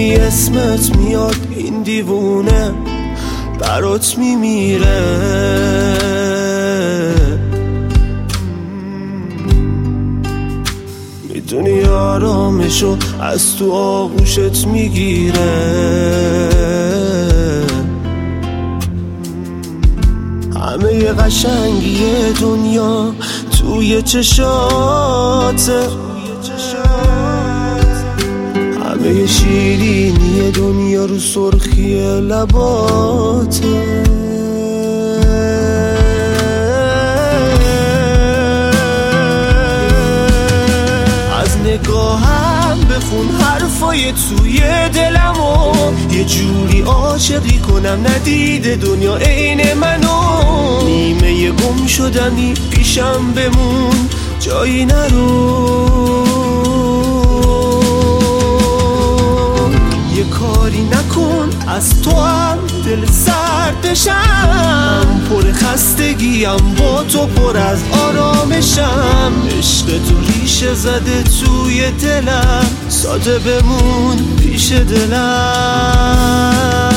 میدونی اسمت میاد این دیوونه برات میمیره. میدونی آرامشو از تو آغوشت میگیره. همه قشنگی دنیا توی چشاته، همه شیرینی دنیا رو سرخی لباته. از نگاهم بخون حرفای توی دلمو، یه جوری عاشقی کنم ندیده دنیا عین منو. نیمه گم شدنی پیشم بمون جایی نرو. یه کاری نکن از تو هم دل سرد بشم. پر خستگیم با تو پر از آرامشم. عشق تو ریشه زده توی دلم، ساده بمون پیش دلم.